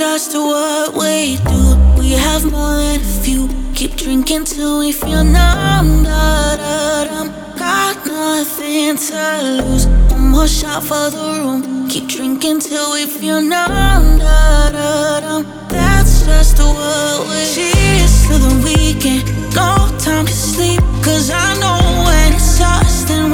just what we do. We have more than a few. Keep drinking till we feel numb. Da, da, dum. Got nothing to lose. One more shot for the room. Keep drinking till we feel numb. Da, da, dum. That's just what we. Cheers to the weekend. No time to sleep, 'cause I know when it's us, then